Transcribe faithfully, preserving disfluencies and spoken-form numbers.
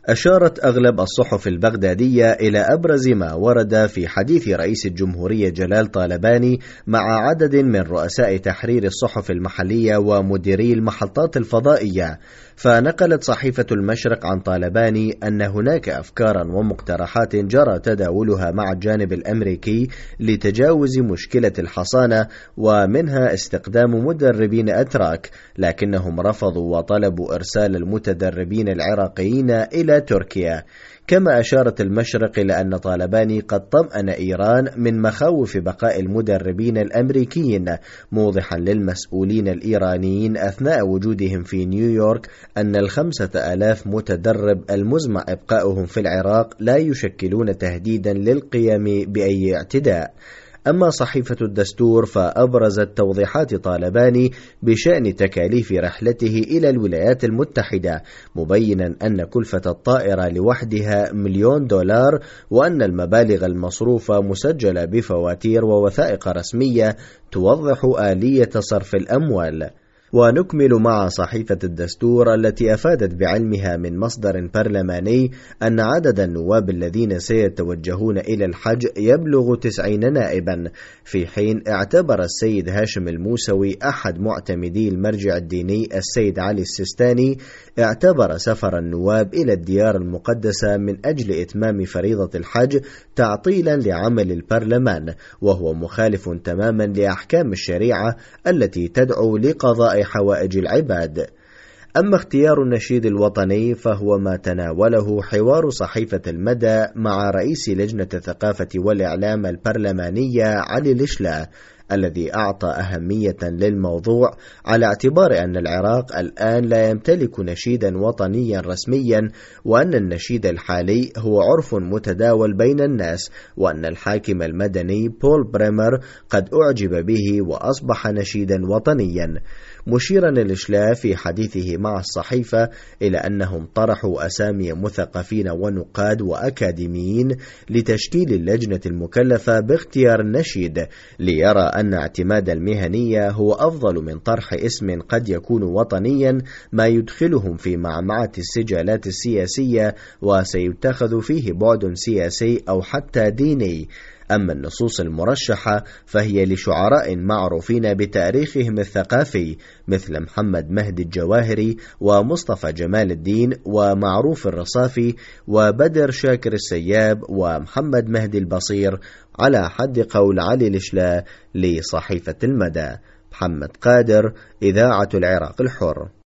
أشارت أغلب الصحف البغدادية إلى أبرز ما ورد في حديث رئيس الجمهورية جلال طالباني مع عدد من رؤساء تحرير الصحف المحلية ومديري المحطات الفضائية. فنقلت صحيفة المشرق عن طالباني أن هناك أفكارا ومقترحات جرى تداولها مع الجانب الأمريكي لتجاوز مشكلة الحصانة، ومنها استخدام مدربين أتراك، لكنهم رفضوا وطلبوا إرسال المتدربين العراقيين إلى تركيا. كما أشارت المشرق إلى أن طالباني قد طمأن إيران من مخاوف بقاء المدربين الأمريكيين، موضحا للمسؤولين الإيرانيين أثناء وجودهم في نيويورك أن الخمسة آلاف متدرب المزمع إبقاؤهم في العراق لا يشكلون تهديدا للقيام بأي اعتداء. أما صحيفة الدستور فأبرزت توضيحات طالباني بشأن تكاليف رحلته إلى الولايات المتحدة، مبينا أن كلفة الطائرة لوحدها مليون دولار، وأن المبالغ المصروفة مسجلة بفواتير ووثائق رسمية توضح آلية صرف الأموال. ونكمل مع صحيفة الدستور التي أفادت بعلمها من مصدر برلماني أن عدد النواب الذين سيتوجهون إلى الحج يبلغ تسعين نائبا، في حين اعتبر السيد هاشم الموسوي أحد معتمدي المرجع الديني السيد علي السيستاني اعتبر سفر النواب إلى الديار المقدسة من أجل إتمام فريضة الحج تعطيلا لعمل البرلمان، وهو مخالف تماما لأحكام الشريعة التي تدعو لقضاء حوائج العباد. أما اختيار النشيد الوطني فهو ما تناوله حوار صحيفة المدى مع رئيس لجنة الثقافة والإعلام البرلمانية علي الإشلاء، الذي أعطى أهمية للموضوع على اعتبار أن العراق الآن لا يمتلك نشيدا وطنيا رسميا، وأن النشيد الحالي هو عرف متداول بين الناس، وأن الحاكم المدني بول بريمر قد أعجب به وأصبح نشيدا وطنيا، مشيرا الإشلاء في حديثه مع الصحيفة إلى أنهم طرحوا أسامي مثقفين ونقاد وأكاديميين لتشكيل اللجنة المكلفة باختيار النشيد، ليرى أن اعتماد المهنية هو أفضل من طرح اسم قد يكون وطنيا ما يدخلهم في معمعة السجالات السياسية وسيتخذ فيه بعد سياسي أو حتى ديني. أما النصوص المرشحة فهي لشعراء معروفين بتاريخهم الثقافي مثل محمد مهدي الجواهري ومصطفى جمال الدين ومعروف الرصافي وبدر شاكر السياب ومحمد مهدي البصير، على حد قول علي الإشلاء لصحيفة المدى. محمد قادر، إذاعة العراق الحر.